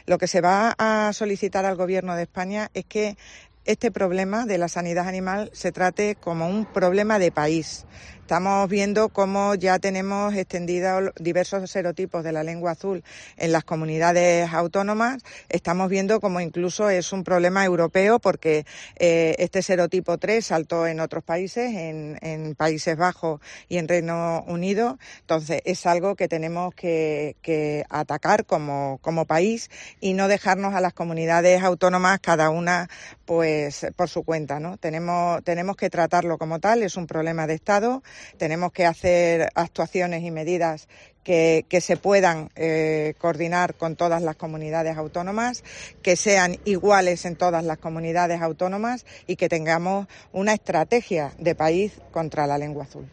Lo que se va a solicitar al Gobierno de España es que este problema de la sanidad animal se trate como un problema de país. Estamos viendo cómo ya tenemos extendidos diversos serotipos de la lengua azul en las comunidades autónomas. Estamos viendo cómo incluso es un problema europeo porque este serotipo 3 saltó en otros países, en Países Bajos y en Reino Unido. Entonces es algo que tenemos que atacar como país y no dejarnos a las comunidades autónomas cada una pues por su cuenta, ¿no? Tenemos que tratarlo como tal, es un problema de Estado. Tenemos que hacer actuaciones y medidas que se puedan coordinar con todas las comunidades autónomas, que sean iguales en todas las comunidades autónomas y que tengamos una estrategia de país contra la lengua azul.